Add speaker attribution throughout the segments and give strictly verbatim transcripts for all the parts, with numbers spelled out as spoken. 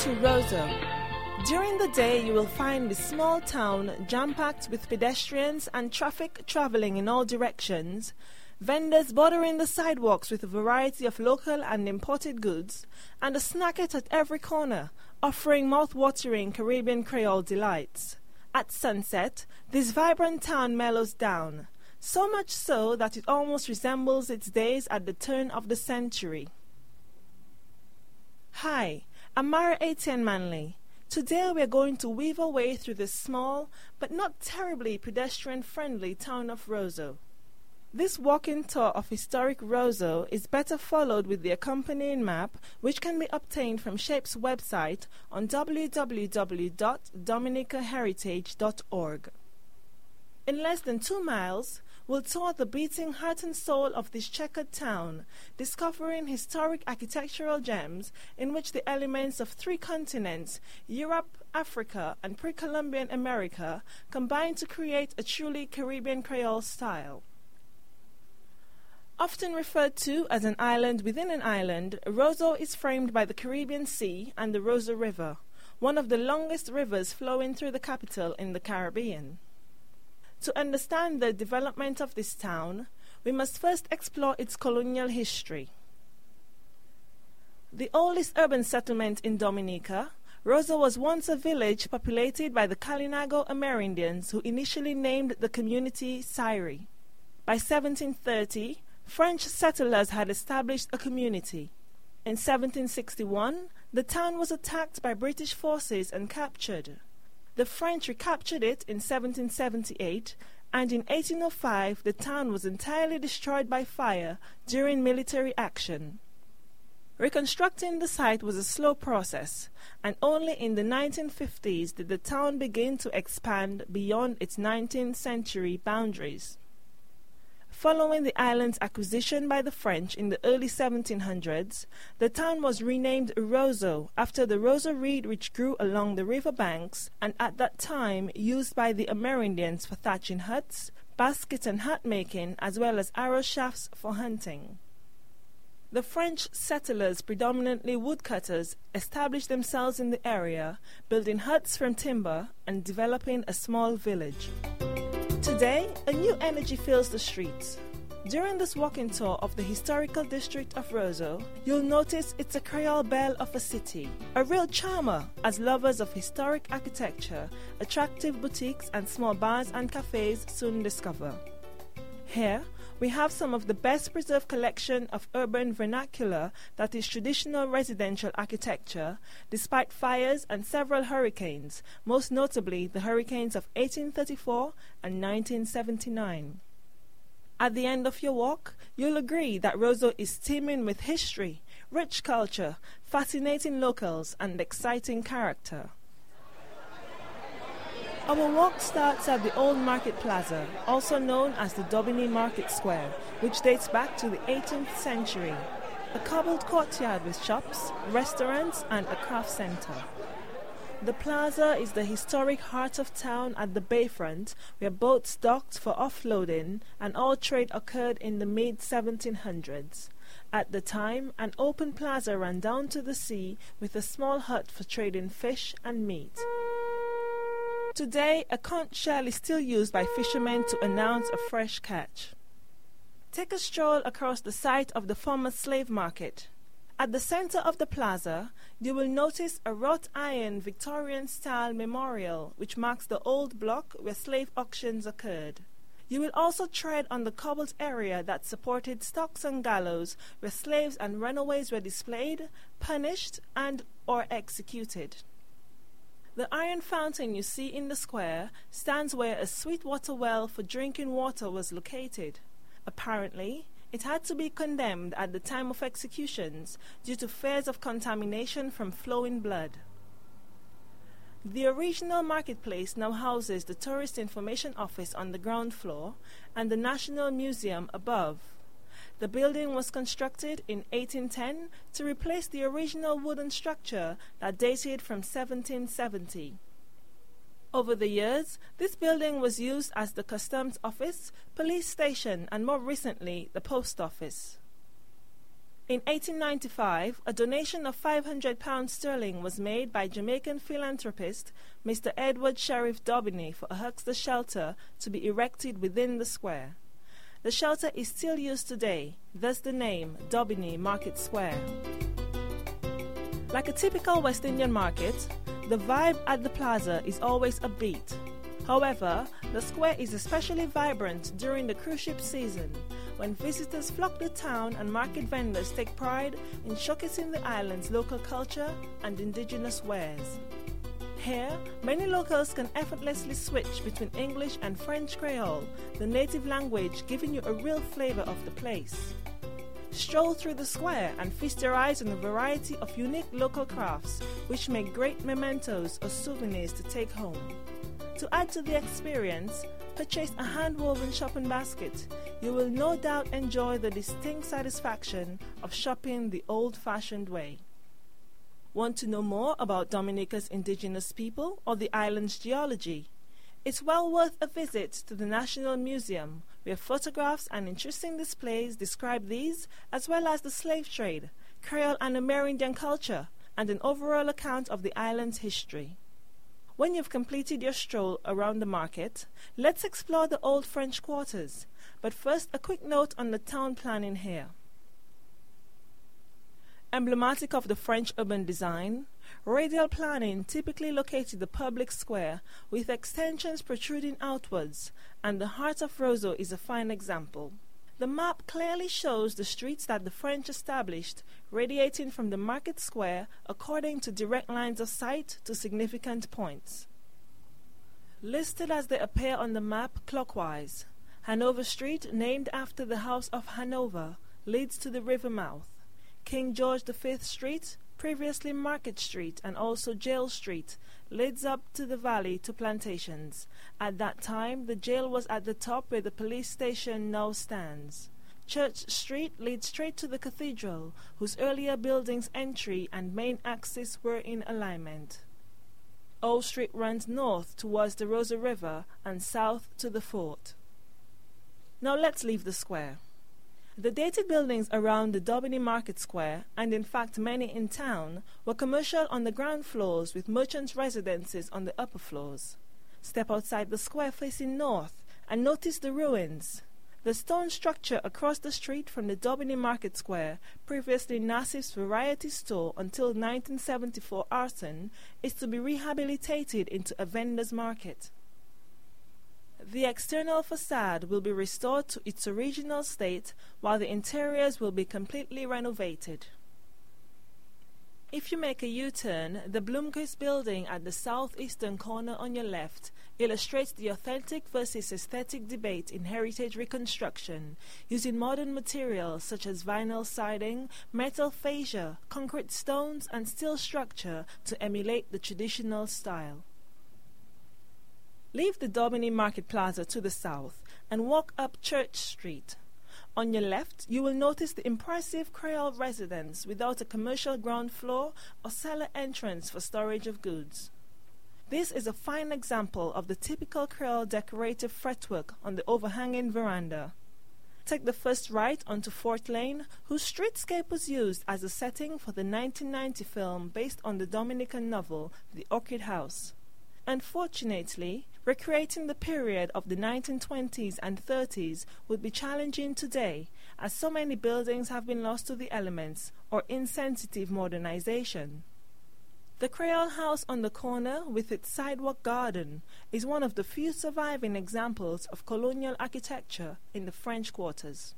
Speaker 1: to Roseau. During the day, you will find this small town jam-packed with pedestrians and traffic traveling in all directions, vendors bordering the sidewalks with a variety of local and imported goods, and a snacket at every corner, offering mouth-watering Caribbean Creole delights. At sunset, this vibrant town mellows down, so much so that it almost resembles its days at the turn of the century. Hi, I'm Mara Etienne Manley. Today we are going to weave our way through the small but not terribly pedestrian-friendly town of Roseau. This walking tour of historic Roseau is better followed with the accompanying map, which can be obtained from SHAPE's website on w w w dot dominica heritage dot org. In less than two miles, we'll tour the beating heart and soul of this checkered town, discovering historic architectural gems in which the elements of three continents, Europe, Africa, and pre-Columbian America, combine to create a truly Caribbean Creole style. Often referred to as an island within an island, Roseau is framed by the Caribbean Sea and the Roseau River, one of the longest rivers flowing through the capital in the Caribbean. To understand the development of this town, we must first explore its colonial history. The oldest urban settlement in Dominica, Roseau was once a village populated by the Kalinago Amerindians, who initially named the community Sairi. By seventeen thirty, French settlers had established a community. In seventeen sixty-one, the town was attacked by British forces and captured. The French recaptured it in seventeen seventy-eight, and in eighteen oh five the town was entirely destroyed by fire during military action. Reconstructing the site was a slow process, and only in the nineteen fifties did the town begin to expand beyond its nineteenth century boundaries. Following the island's acquisition by the French in the early seventeen hundreds, the town was renamed Roseau after the roseau reed which grew along the river banks and at that time used by the Amerindians for thatching huts, basket and hat making, as well as arrow shafts for hunting. The French settlers, predominantly woodcutters, established themselves in the area, building huts from timber and developing a small village. Today, a new energy fills the streets. During this walking tour of the historical district of Roseau, you'll notice it's a Creole belle of a city, a real charmer as lovers of historic architecture, attractive boutiques and small bars and cafes soon discover. Here, we have some of the best preserved collection of urban vernacular that is traditional residential architecture, despite fires and several hurricanes, most notably the hurricanes of eighteen thirty-four and nineteen seventy-nine. At the end of your walk, you'll agree that Roseau is teeming with history, rich culture, fascinating locals, and exciting character. Our walk starts at the Old Market Plaza, also known as the Daubigny Market Square, which dates back to the eighteenth century. A cobbled courtyard with shops, restaurants, and a craft center. The plaza is the historic heart of town at the bayfront, where boats docked for offloading and all trade occurred in the mid seventeen hundreds. At the time, an open plaza ran down to the sea with a small hut for trading fish and meat. Today, a conch shell is still used by fishermen to announce a fresh catch. Take a stroll across the site of the former slave market. At the center of the plaza, you will notice a wrought iron Victorian-style memorial which marks the old block where slave auctions occurred. You will also tread on the cobbled area that supported stocks and gallows where slaves and runaways were displayed, punished, and or executed. The iron fountain you see in the square stands where a sweet water well for drinking water was located. Apparently, it had to be condemned at the time of executions due to fears of contamination from flowing blood. The original marketplace now houses the Tourist Information Office on the ground floor and the National Museum above. The building was constructed in eighteen ten to replace the original wooden structure that dated from seventeen seventy. Over the years, this building was used as the customs office, police station, and more recently, the post office. In eighteen ninety-five, a donation of five hundred pounds sterling was made by Jamaican philanthropist Mister Edward Sheriff Daubeny for a huckster shelter to be erected within the square. The shelter is still used today, thus the name Daubeny Market Square. Like a typical West Indian market, the vibe at the plaza is always upbeat. However, the square is especially vibrant during the cruise ship season, when visitors flock the town and market vendors take pride in showcasing the island's local culture and indigenous wares. Here, many locals can effortlessly switch between English and French Creole, the native language giving you a real flavor of the place. Stroll through the square and feast your eyes on a variety of unique local crafts, which make great mementos or souvenirs to take home. To add to the experience, purchase a hand-woven shopping basket. You will no doubt enjoy the distinct satisfaction of shopping the old-fashioned way. Want to know more about Dominica's indigenous people or the island's geology? It's well worth a visit to the National Museum, where photographs and interesting displays describe these, as well as the slave trade, Creole and Amerindian culture, and an overall account of the island's history. When you've completed your stroll around the market, let's explore the old French quarters. But first, a quick note on the town planning here. Emblematic of the French urban design, radial planning typically located the public square with extensions protruding outwards, and the heart of Roseau is a fine example. The map clearly shows the streets that the French established, radiating from the market square according to direct lines of sight to significant points. Listed as they appear on the map clockwise, Hanover Street, named after the House of Hanover, leads to the river mouth. King George the Fifth Street, previously Market Street and also Jail Street, leads up to the valley to plantations. At that time, the jail was at the top where the police station now stands. Church Street leads straight to the cathedral, whose earlier building's entry and main axis were in alignment. Old Street runs north towards the Roseau River and south to the fort. Now let's leave the square. The dated buildings around the Daubeny Market Square, and in fact many in town, were commercial on the ground floors with merchants' residences on the upper floors. Step outside the square facing north and notice the ruins. The stone structure across the street from the Daubeny Market Square, previously Nassif's variety store until nineteen seventy-four arson, is to be rehabilitated into a vendor's market. The external facade will be restored to its original state, while the interiors will be completely renovated. If you make a U-turn, the Bloomquist building at the southeastern corner on your left illustrates the authentic versus aesthetic debate in heritage reconstruction, using modern materials such as vinyl siding, metal fascia, concrete stones, and steel structure to emulate the traditional style. Leave the Daubeny Market Plaza to the south and walk up Church Street. On your left, you will notice the impressive Creole residence without a commercial ground floor or cellar entrance for storage of goods. This is a fine example of the typical Creole decorative fretwork on the overhanging veranda. Take the first right onto Fort Lane, whose streetscape was used as a setting for the nineteen ninety film based on the Dominican novel The Orchid House. Unfortunately, recreating the period of the nineteen twenties and thirties would be challenging today, as so many buildings have been lost to the elements or insensitive modernization. The Creole house on the corner, with its sidewalk garden, is one of the few surviving examples of colonial architecture in the French Quarters.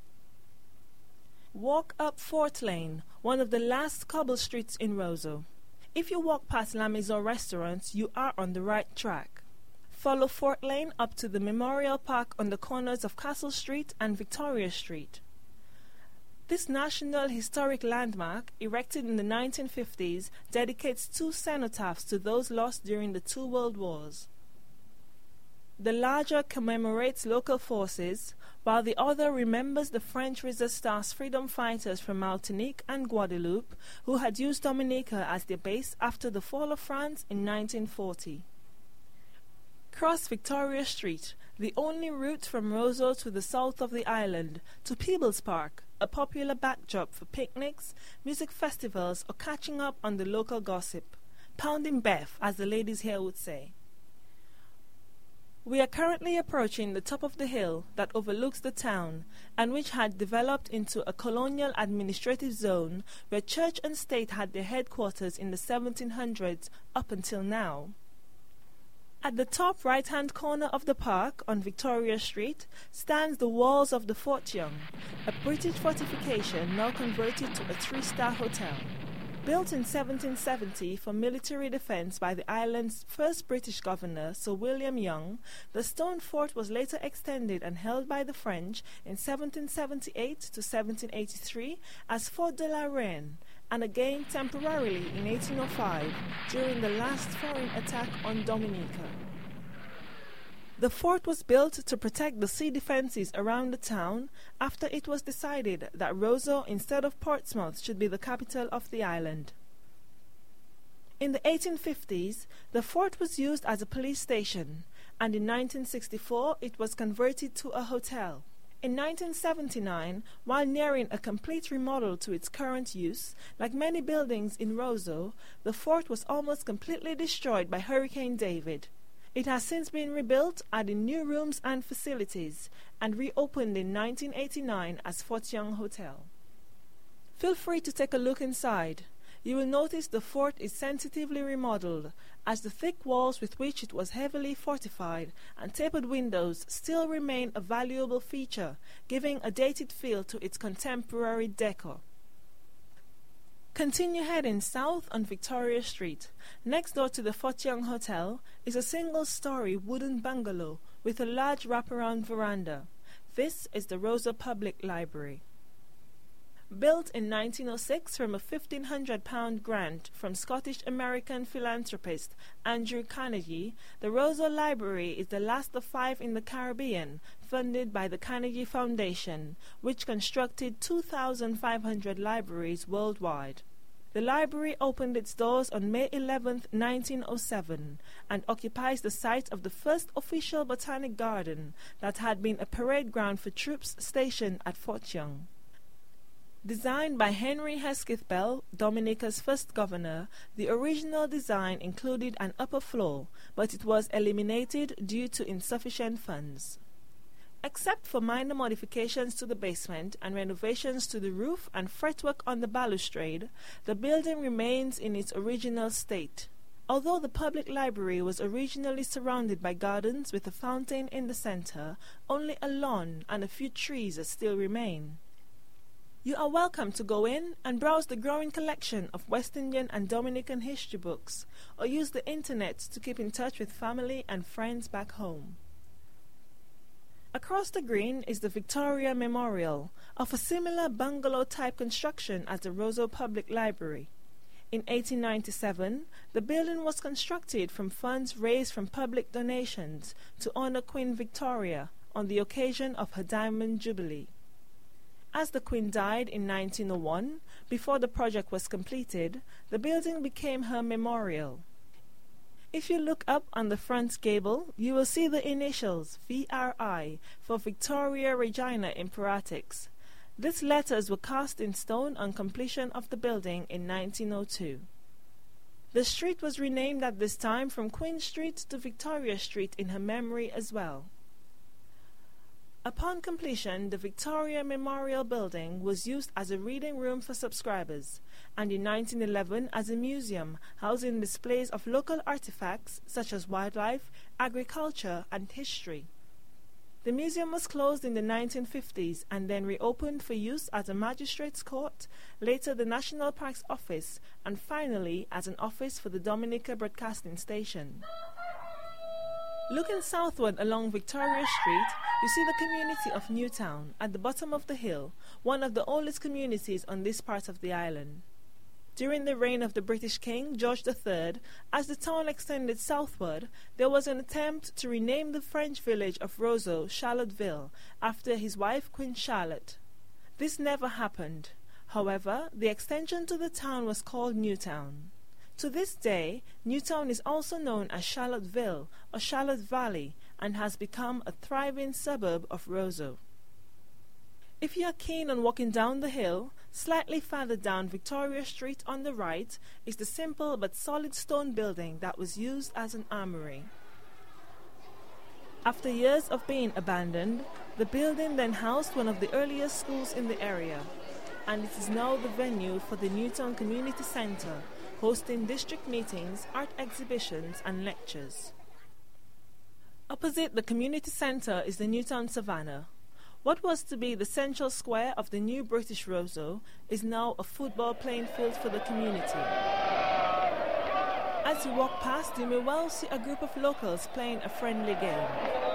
Speaker 1: Walk up Fort Lane, one of the last cobble streets in Roseau. If you walk past La Maison restaurants, you are on the right track. Follow Fort Lane up to the Memorial Park on the corners of Castle Street and Victoria Street. This National Historic Landmark, erected in the nineteen fifties, dedicates two cenotaphs to those lost during the two World Wars. The larger commemorates local forces, while the other remembers the French Resistance freedom fighters from Martinique and Guadeloupe, who had used Dominica as their base after the fall of France in nineteen forty. Cross Victoria Street, the only route from Roseau to the south of the island, to Peebles Park, a popular backdrop for picnics, music festivals, or catching up on the local gossip. Pounding Beth, as the ladies here would say. We are currently approaching the top of the hill that overlooks the town and which had developed into a colonial administrative zone where church and state had their headquarters in the seventeen hundreds up until now. At the top right-hand corner of the park on Victoria Street stands the walls of the Fort Young, a British fortification now converted to a three-star hotel. Built in seventeen seventy for military defense by the island's first British governor, Sir William Young, the stone fort was later extended and held by the French in seventeen seventy-eight to seventeen eighty-three as Fort de la Reine, and again temporarily in eighteen oh five during the last foreign attack on Dominica. The fort was built to protect the sea defenses around the town after it was decided that Roseau instead of Portsmouth should be the capital of the island. In the eighteen fifties, the fort was used as a police station, and in nineteen sixty-four it was converted to a hotel. In nineteen seventy-nine, while nearing a complete remodel to its current use, like many buildings in Roseau, the fort was almost completely destroyed by Hurricane David. It has since been rebuilt, adding new rooms and facilities, and reopened in nineteen eighty-nine as Fort Young Hotel. Feel free to take a look inside. You will notice the fort is sensitively remodeled, as the thick walls with which it was heavily fortified and tapered windows still remain a valuable feature, giving a dated feel to its contemporary decor. Continue heading south on Victoria Street. Next door to the Fort Young Hotel is a single-story wooden bungalow with a large wraparound veranda. This is the Roseau Public Library. Built in nineteen oh six from a fifteen hundred pound grant from Scottish-American philanthropist Andrew Carnegie, the Roseau Library is the last of five in the Caribbean, funded by the Carnegie Foundation, which constructed two thousand five hundred libraries worldwide. The library opened its doors on May eleventh, nineteen oh seven, and occupies the site of the first official botanic garden that had been a parade ground for troops stationed at Fort Young. Designed by Henry Hesketh Bell, Dominica's first governor, the original design included an upper floor, but it was eliminated due to insufficient funds. Except for minor modifications to the basement and renovations to the roof and fretwork on the balustrade, the building remains in its original state. Although the public library was originally surrounded by gardens with a fountain in the center, only a lawn and a few trees still remain. You are welcome to go in and browse the growing collection of West Indian and Dominican history books, or use the internet to keep in touch with family and friends back home. Across the green is the Victoria Memorial, of a similar bungalow-type construction as the Roseau Public Library. In eighteen ninety-seven, the building was constructed from funds raised from public donations to honor Queen Victoria on the occasion of her Diamond Jubilee. As the Queen died in nineteen oh one, before the project was completed, the building became her memorial. If you look up on the front gable, you will see the initials V R I for Victoria Regina Imperatrix. These letters were cast in stone on completion of the building in nineteen oh two. The street was renamed at this time from Queen Street to Victoria Street in her memory as well. Upon completion, the Victoria Memorial Building was used as a reading room for subscribers, and in nineteen eleven as a museum housing displays of local artifacts such as wildlife, agriculture, and history. The museum was closed in the nineteen fifties and then reopened for use as a magistrate's court, later the National Parks Office, and finally as an office for the Dominica Broadcasting Station. Looking southward along Victoria Street, you see the community of Newtown at the bottom of the hill, one of the oldest communities on this part of the island. During the reign of the British King, George the Third, as the town extended southward, there was an attempt to rename the French village of Roseau Charlotteville after his wife Queen Charlotte. This never happened. However, the extension to the town was called Newtown. To this day, Newtown is also known as Charlotteville or Charlotte Valley and has become a thriving suburb of Roseau. If you are keen on walking down the hill, slightly further down Victoria Street on the right is the simple but solid stone building that was used as an armory. After years of being abandoned, the building then housed one of the earliest schools in the area, and it is now the venue for the Newtown Community Centre, hosting district meetings, art exhibitions and lectures. Opposite the community centre is the Newtown Savannah. What was to be the central square of the new British Roseau is now a football playing field for the community. As you walk past, you may well see a group of locals playing a friendly game.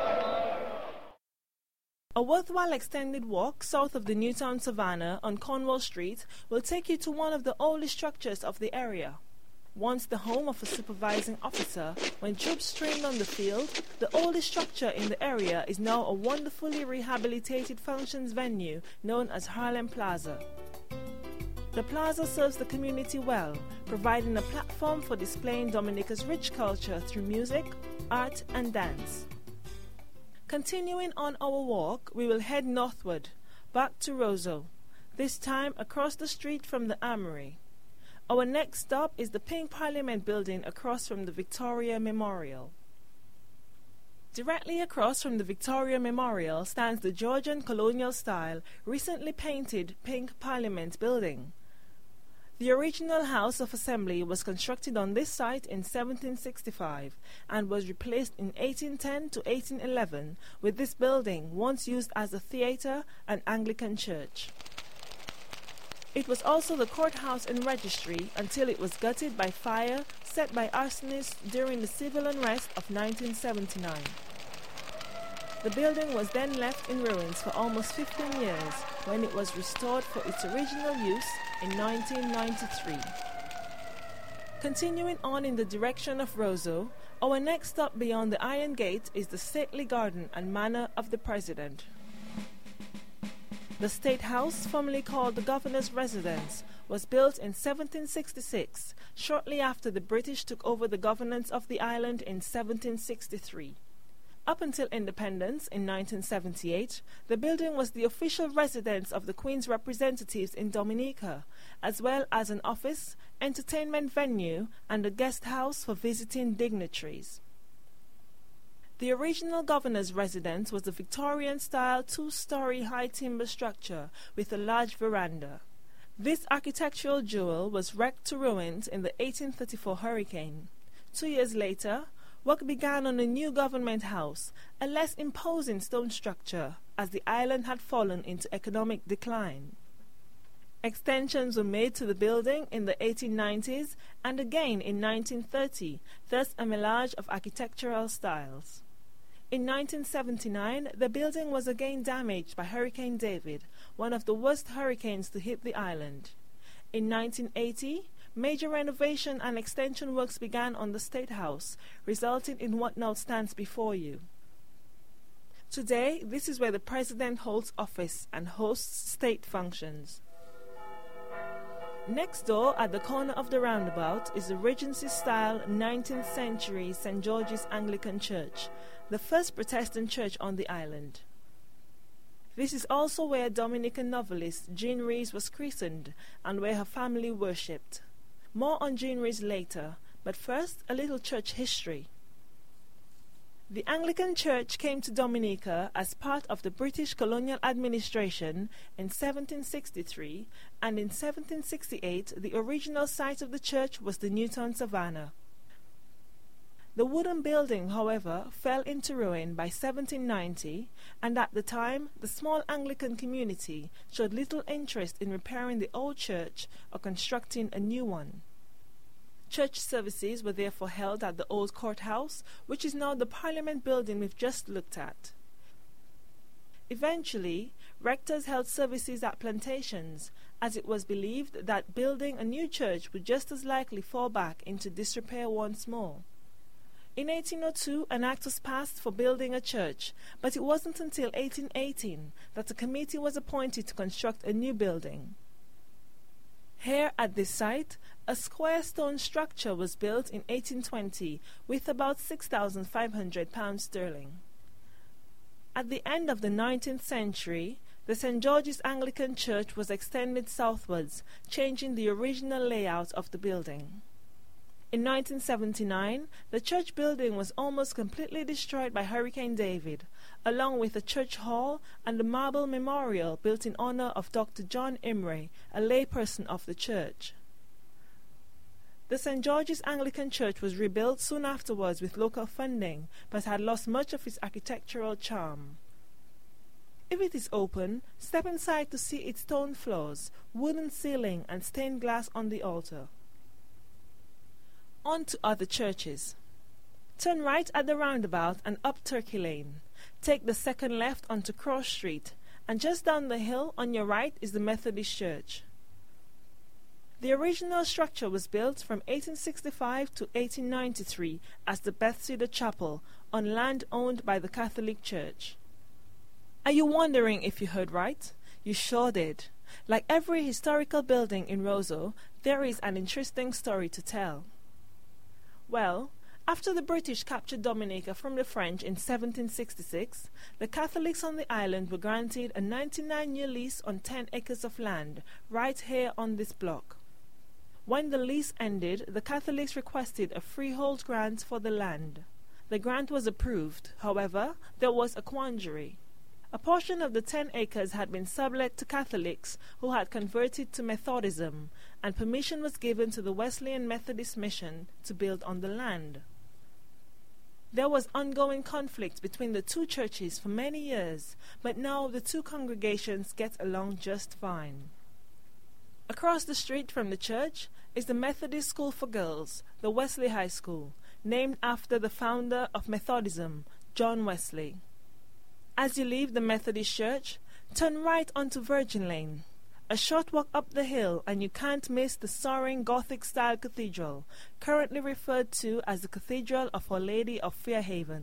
Speaker 1: A worthwhile extended walk south of the Newtown Savannah on Cornwall Street will take you to one of the oldest structures of the area. Once the home of a supervising officer, when troops trained on the field, the oldest structure in the area is now a wonderfully rehabilitated functions venue known as Harlem Plaza. The plaza serves the community well, providing a platform for displaying Dominica's rich culture through music, art and dance. Continuing on our walk, we will head northward, back to Roseau, this time across the street from the Armory. Our next stop is the Pink Parliament building across from the Victoria Memorial. Directly across from the Victoria Memorial stands the Georgian colonial-style, recently painted Pink Parliament building. The original House of Assembly was constructed on this site in seventeen sixty-five and was replaced in eighteen ten to eighteen eleven with this building once used as a theatre and Anglican church. It was also the courthouse and registry until it was gutted by fire set by arsonists during the civil unrest of nineteen seventy-nine. The building was then left in ruins for almost fifteen years when it was restored for its original use in nineteen ninety-three. Continuing on in the direction of Roseau, our next stop beyond the Iron Gate is the stately garden and manor of the President. The State House, formerly called the Governor's Residence, was built in seventeen sixty-six, shortly after the British took over the governance of the island in seventeen sixty-three. Up until independence in nineteen seventy-eight, the building was the official residence of the Queen's representatives in Dominica, as well as an office, entertainment venue, and a guest house for visiting dignitaries. The original governor's residence was a Victorian-style two-story high timber structure with a large veranda. This architectural jewel was wrecked to ruins in the eighteen thirty-four hurricane. Two years later, work began on a new government house, a less imposing stone structure, as the island had fallen into economic decline. Extensions were made to the building in the eighteen nineties and again in nineteen thirty, thus a melange of architectural styles. In nineteen seventy-nine, the building was again damaged by Hurricane David, one of the worst hurricanes to hit the island. In nineteen eighty, major renovation and extension works began on the State House, resulting in what now stands before you. Today, this is where the President holds office and hosts state functions. Next door, at the corner of the roundabout, is the Regency-style nineteenth century Saint George's Anglican Church, the first Protestant church on the island. This is also where Dominican novelist Jean Rhys was christened and where her family worshipped. More on Jean Rhys later, but first a little church history. The Anglican Church came to Dominica as part of the British colonial administration in seventeen sixty-three, and in seventeen sixty-eight the original site of the church was the Newtown Savannah. The wooden building, however, fell into ruin by seventeen ninety, and at the time the small Anglican community showed little interest in repairing the old church or constructing a new one. Church services were therefore held at the old courthouse, which is now the Parliament building we've just looked at. Eventually, rectors held services at plantations, as it was believed that building a new church would just as likely fall back into disrepair once more. In eighteen oh two, an act was passed for building a church, but it wasn't until eighteen eighteen that a committee was appointed to construct a new building. Here at this site, a square stone structure was built in eighteen twenty with about six thousand five hundred pounds sterling. At the end of the nineteenth century, the Saint George's Anglican Church was extended southwards, changing the original layout of the building. In nineteen seventy-nine, the church building was almost completely destroyed by Hurricane David, along with the church hall and the marble memorial built in honor of Doctor John Imray, a layperson of the church. The Saint George's Anglican Church was rebuilt soon afterwards with local funding, but had lost much of its architectural charm. If it is open, step inside to see its stone floors, wooden ceiling, and stained glass on the altar. On to other churches. Turn right at the roundabout and up Turkey Lane. Take the second left onto Cross Street, and just down the hill on your right is the Methodist Church. The original structure was built from eighteen sixty-five to eighteen ninety-three as the Bethesda Chapel on land owned by the Catholic Church. Are you wondering if you heard right? You sure did. Like every historical building in Roseau, there is an interesting story to tell. Well, after the British captured Dominica from the French in seventeen sixty-six, the Catholics on the island were granted a ninety-nine year lease on ten acres of land, right here on this block. When the lease ended, the Catholics requested a freehold grant for the land. The grant was approved. However, there was a quandary. A portion of the ten acres had been sublet to Catholics who had converted to Methodism, and permission was given to the Wesleyan Methodist Mission to build on the land. There was ongoing conflict between the two churches for many years, but now the two congregations get along just fine. Across the street from the church is the Methodist School for Girls, the Wesley High School, named after the founder of Methodism, John Wesley. As you leave the Methodist Church, turn right onto Virgin Lane. A short walk up the hill and you can't miss the soaring Gothic-style cathedral, currently referred to as the Cathedral of Our Lady of Fairhaven.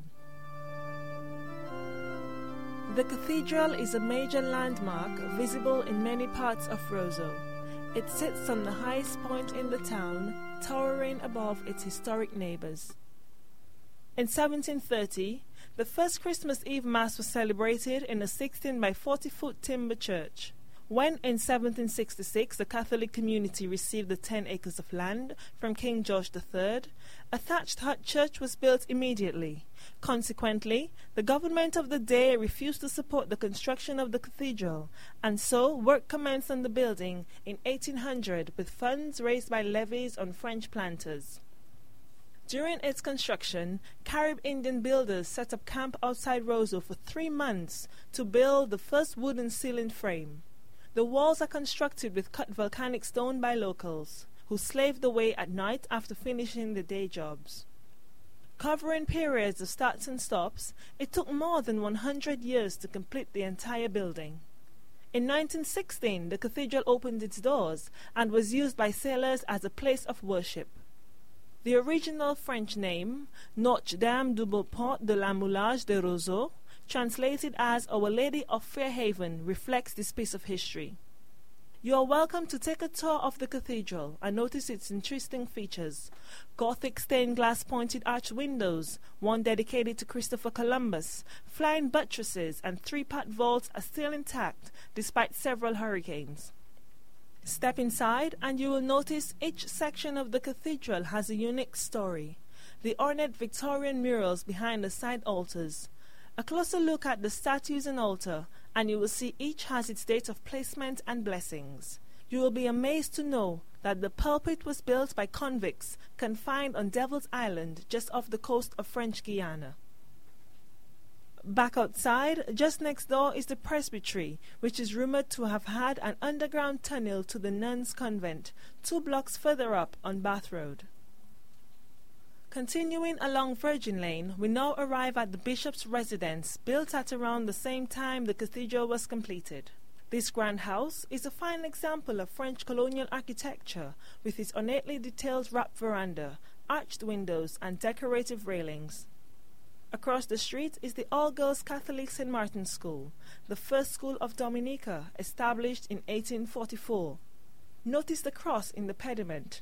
Speaker 1: The cathedral is a major landmark visible in many parts of Roseau. It sits on the highest point in the town, towering above its historic neighbors. In seventeen thirty, the first Christmas Eve Mass was celebrated in a sixteen by forty foot timber church. When in seventeen sixty-six the Catholic community received the ten acres of land from King George the Third, a thatched hut church was built immediately. Consequently, the government of the day refused to support the construction of the cathedral, and so work commenced on the building in eighteen hundred with funds raised by levies on French planters. During its construction, Carib Indian builders set up camp outside Roseau for three months to build the first wooden ceiling frame. The walls are constructed with cut volcanic stone by locals, who slaved away at night after finishing the day jobs. Covering periods of starts and stops, it took more than one hundred years to complete the entire building. In nineteen sixteen, the cathedral opened its doors and was used by sailors as a place of worship. The original French name, Notre Dame du Beau Port de la Moulage de Roseau, translated as Our Lady of Fairhaven, reflects this piece of history. You are welcome to take a tour of the cathedral and notice its interesting features. Gothic stained glass pointed arch windows, one dedicated to Christopher Columbus, flying buttresses and three-part vaults are still intact despite several hurricanes. Step inside and you will notice each section of the cathedral has a unique story. The ornate Victorian murals behind the side altars. A closer look at the statues and altar and you will see each has its date of placement and blessings. You will be amazed to know that the pulpit was built by convicts confined on Devil's Island just off the coast of French Guiana. Back outside, just next door is the presbytery, which is rumored to have had an underground tunnel to the nuns' convent, two blocks further up on Bath Road. Continuing along Virgin Lane, we now arrive at the bishop's residence, built at around the same time the cathedral was completed. This grand house is a fine example of French colonial architecture, with its ornately detailed wrap veranda, arched windows, and decorative railings. Across the street is the all-girls Catholic Saint Martin's School, the first school of Dominica, established in eighteen forty-four. Notice the cross in the pediment.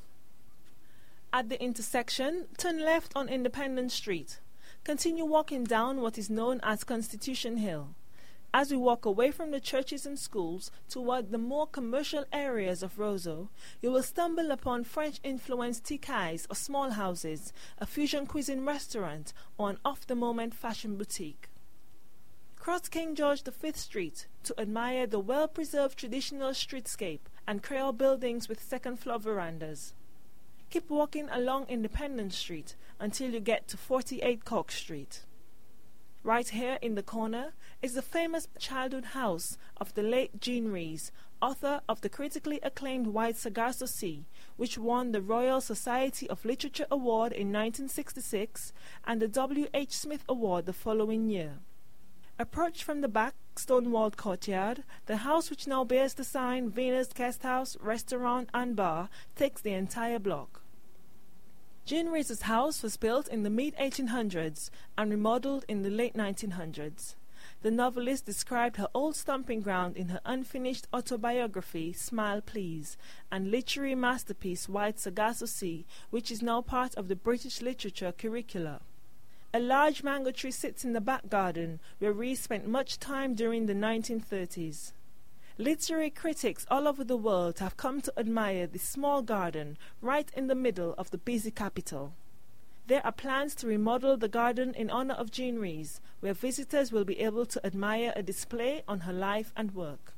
Speaker 1: At the intersection, turn left on Independence Street. Continue walking down what is known as Constitution Hill. As we walk away from the churches and schools toward the more commercial areas of Roseau, you will stumble upon French-influenced tikais or small houses, a fusion cuisine restaurant, or an off-the-moment fashion boutique. Cross King George the Fifth Street to admire the well-preserved traditional streetscape and Creole buildings with second-floor verandas. Keep walking along Independence Street until you get to forty-eight Cork Street. Right here in the corner is the famous childhood house of the late Jean Rhys, author of the critically acclaimed White Sargasso Sea, which won the Royal Society of Literature Award in nineteen sixty-six and the W H Smith Award the following year. Approached from the back stone-walled courtyard, the house, which now bears the sign Venus Guest House, Restaurant and Bar, takes the entire block. Jean Rhys's house was built in the mid eighteen hundreds and remodeled in the late nineteen hundreds. The novelist described her old stomping ground in her unfinished autobiography, Smile Please, and literary masterpiece White Sargasso Sea, which is now part of the British literature curricula. A large mango tree sits in the back garden, where Rhys spent much time during the nineteen thirties. Literary critics all over the world have come to admire this small garden right in the middle of the busy capital. There are plans to remodel the garden in honor of Jean Rhys, where visitors will be able to admire a display on her life and work.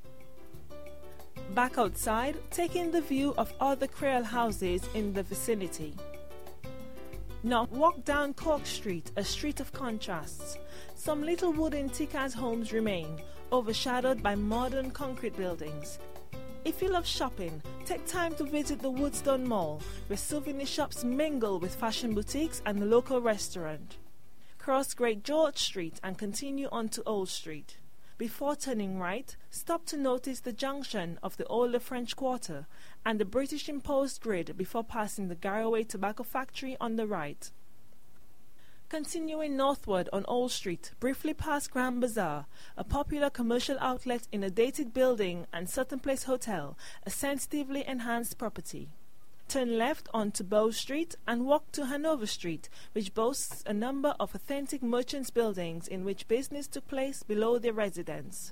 Speaker 1: Back outside, take in the view of other Creole houses in the vicinity. Now walk down Cork Street, a street of contrasts. Some little wooden Tikaz homes remain, overshadowed by modern concrete buildings. If you love shopping, take time to visit the Woodstone Mall, where souvenir shops mingle with fashion boutiques and the local restaurant. Cross Great George Street and continue on to Old Street. Before turning right, stop to notice the junction of the older French Quarter and the British-imposed grid before passing the Garraway Tobacco Factory on the right. Continuing northward on Old Street, briefly past Grand Bazaar, a popular commercial outlet in a dated building, and Sutton Place Hotel, a sensitively enhanced property. Turn left onto Bow Street and walk to Hanover Street, which boasts a number of authentic merchants' buildings in which business took place below their residence.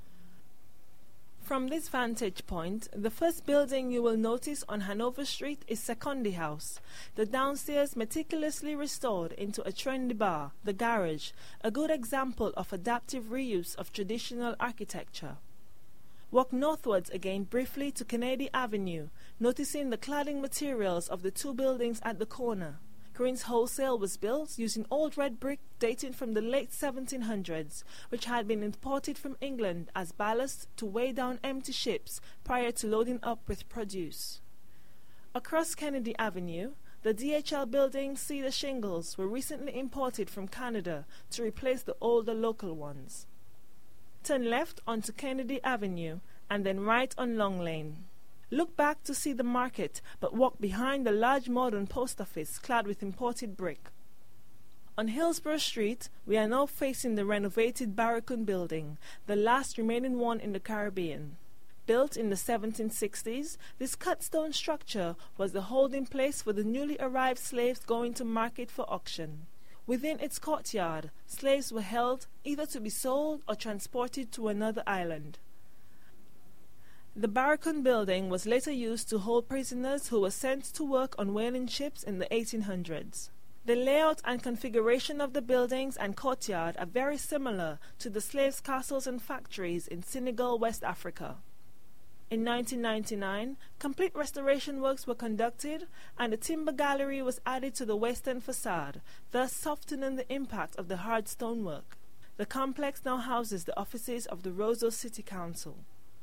Speaker 1: From this vantage point, the first building you will notice on Hanover Street is Secondi House, the downstairs meticulously restored into a trendy bar, the garage, a good example of adaptive reuse of traditional architecture. Walk northwards again briefly to Kennedy Avenue, noticing the cladding materials of the two buildings at the corner. Green's Wholesale was built using old red brick dating from the late seventeen hundreds, which had been imported from England as ballast to weigh down empty ships prior to loading up with produce. Across Kennedy Avenue, the D H L building cedar shingles were recently imported from Canada to replace the older local ones. Turn left onto Kennedy Avenue and then right on Long Lane. Look back to see the market, but walk behind the large modern post office clad with imported brick. On Hillsborough Street, we are now facing the renovated Barracoon building, the last remaining one in the Caribbean. Built in the seventeen sixties, this cut-stone structure was the holding place for the newly arrived slaves going to market for auction. Within its courtyard, slaves were held either to be sold or transported to another island. The Barracoon building was later used to hold prisoners who were sent to work on whaling ships in the eighteen hundreds. The layout and configuration of the buildings and courtyard are very similar to the slaves' castles and factories in Senegal, West Africa. In nineteen ninety-nine, complete restoration works were conducted and a timber gallery was added to the western facade, thus softening the impact of the hard stonework. The complex now houses the offices of the Roseau City Council.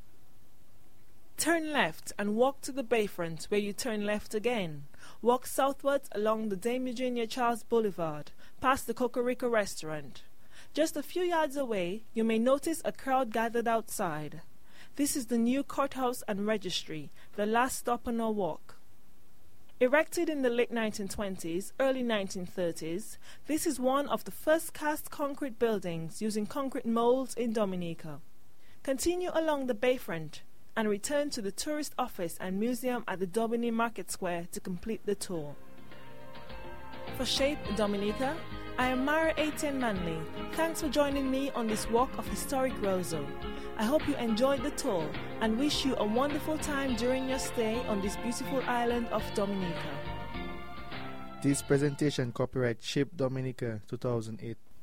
Speaker 1: Turn left and walk to the bayfront, where you turn left again. Walk southwards along the Dame Eugenia Charles Boulevard, past the Cocorico restaurant. Just a few yards away, you may notice a crowd gathered outside. This is the new courthouse and registry, the last stop on our walk. Erected in the late nineteen twenties, early nineteen thirties, this is one of the first cast concrete buildings using concrete molds in Dominica. Continue along the bayfront and return to the tourist office and museum at the Daubigny Market Square to complete the tour. For Shape Dominica, I am Mara Etienne Manley. Thanks for joining me on this walk of historic Roseau. I hope you enjoyed the tour and wish you a wonderful time during your stay on this beautiful island of Dominica.
Speaker 2: This presentation copyright Ship Dominica two thousand eight.